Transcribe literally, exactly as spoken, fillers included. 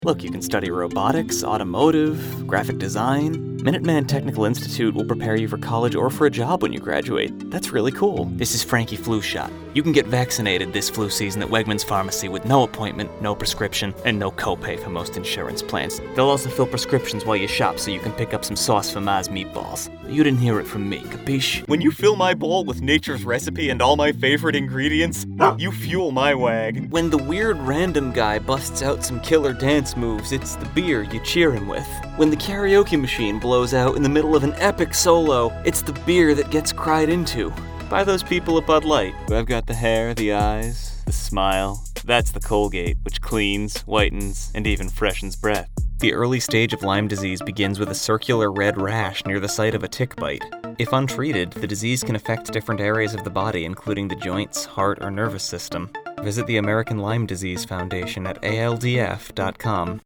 Look, you can study robotics, automotive, graphic design. Minuteman Technical Institute will prepare you for college or for a job when you graduate. That's really cool. This is Frankie Flu Shot. You can get vaccinated this flu season at Wegmans Pharmacy with no appointment, no prescription, and no copay for most insurance plans. They'll also fill prescriptions while you shop so you can pick up some sauce for Ma's meatballs. You didn't hear it from me, capiche? When you fill my bowl with nature's recipe and all my favorite ingredients, you fuel my wag. When the weird random guy busts out some killer dance moves, it's the beer you cheer him with. When the karaoke machine blows out in the middle of an epic solo, it's the beer that gets cried into by those people at Bud Light who have got the hair, the eyes, the smile. That's the Colgate, which cleans, whitens, and even freshens breath. The early stage of Lyme disease begins with a circular red rash near the site of a tick bite. If untreated, the disease can affect different areas of the body, including the joints, heart, or nervous system. Visit the American Lyme Disease Foundation at A L D F dot com.